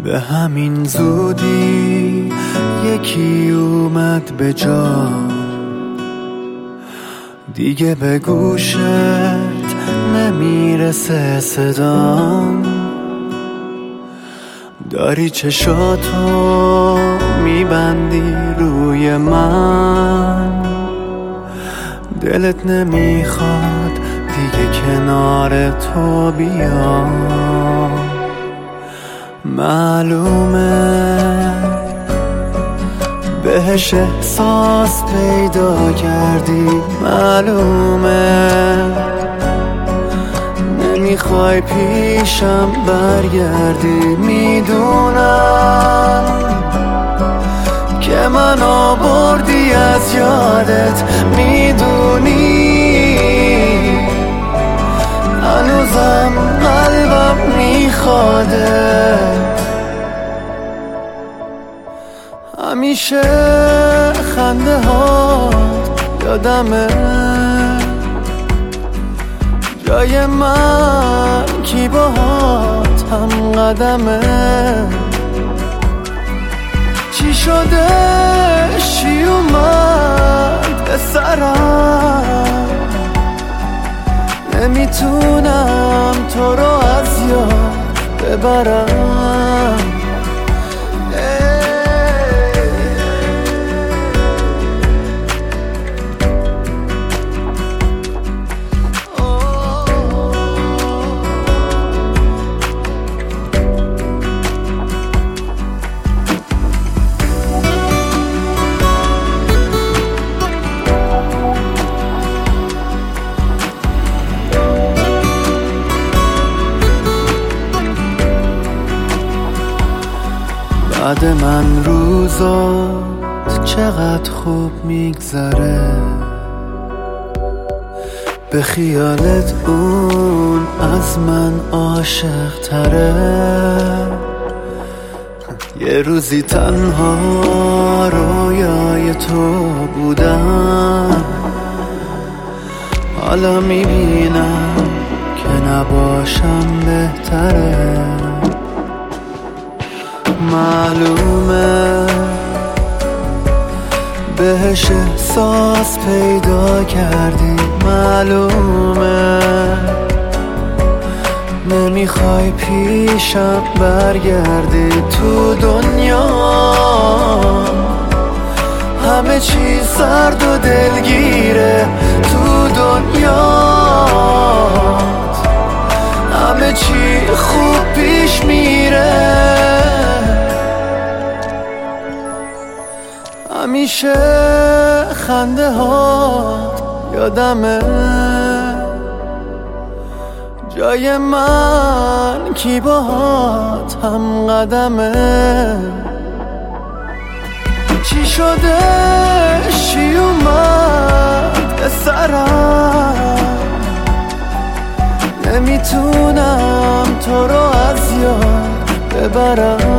به همین زودی یکی اومد به جا، دیگه به گوشت نمیرسه صدام. داری چشاتو میبندی روی من، دلت نمیخواد دیگه کنار تو بیام. معلومه بهش احساس پیدا کردی، معلومه نمیخوای پیشم برگردی. میدونم که من آوردی از یادت، میدونی هنوزم قلبم میخوادت. همیشه خنده هات یادمه، جای من کی باهات هم قدمه. چی شده چی اومد به سرم، نمیتونم تو رو از یاد ببرم. بعد من روزات چقدر خوب میگذره، به خیالت اون از من عاشق تره. یه روزی تنها رویای تو بودم، حالا میبینم که نباشم بهتره. معلومه بهش احساس پیدا کردی، معلومه نمیخوای پیشم برگردی. تو دنیا همه چی سرد و دلگیره، تو دنیا همه چی خوب پیش میره. همیشه خنده هات یادمه، جای من کی باهات هم قدمه. چی شده چی اومد به سرم، نمیتونم تو رو از یاد ببرم.